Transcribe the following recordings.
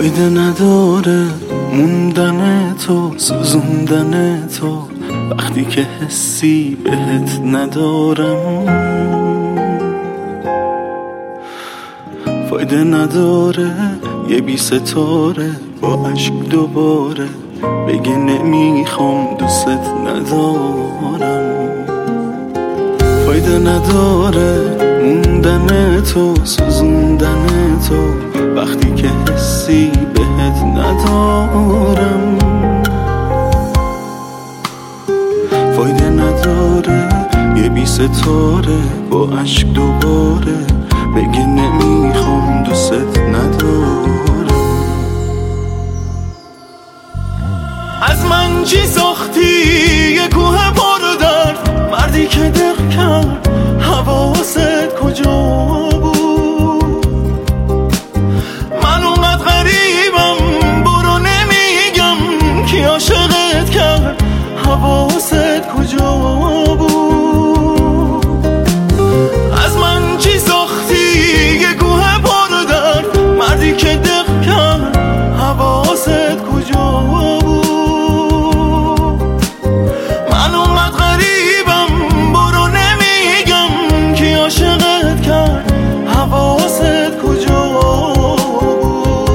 فایده نداره موندن تو، سوزوندن تو، وقتی که حسی بهت ندارم. فایده نداره یه بی ستاره با عشق دوباره بگه نمیخوام دوست ندارم. فایده نداره موندن تو، سوزوندن تو، وقتی که حسی بهت ندارم. فایده نداره یه بی ستاره با عشق دوباره بگه نمیخوام دوست ندارم. از من چی ساختی یه کوه پر درد، مردی که دق کرد حواست کجا بود؟ من اونقدر غریبم برو نمیگم کی عاشقت کرد حواست کجا بود؟ از من چی ساختی یه کوه پر درد، مردی که دق کرد حواست کجا بود؟ من اونقدر غریبم برو نمیگم کی عاشقت کرد حواست کجا بود؟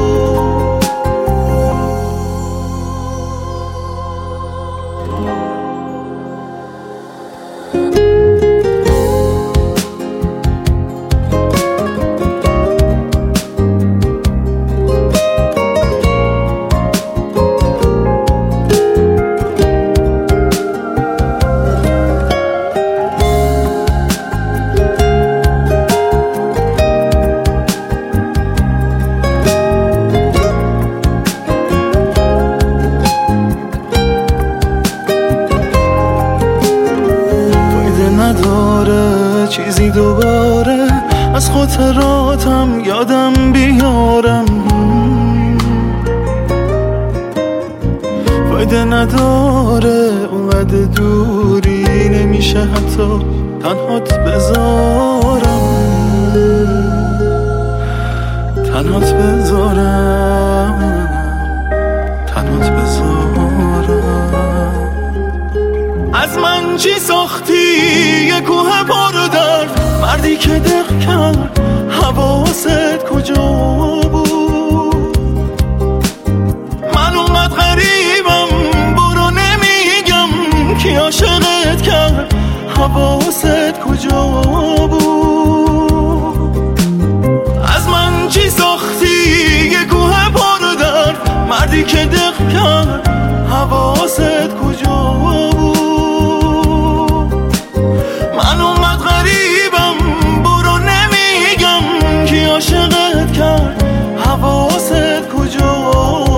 نداره چیزی دوباره از خاطراتم یادم بیارم. فایده نداره اونقدر دوری نمیشه حتی تنهات بذارم، تنهات بذارم، تنهات بذارم. از من چی ساختی یه کوه پر درد، مردی که دق کرد حواست کجا بود؟ من اونقدر غریبم برو نمیگم کی عاشقت کرد حواست کجا بود؟ از من چی ساختی یه کوه پر درد، مردی که دق کرد حواست کجا بود؟ من اونقدر غریبم برو نمیگم کی عاشقت کرد حواست کجا بود؟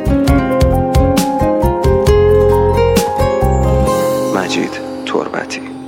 مجید تربتی.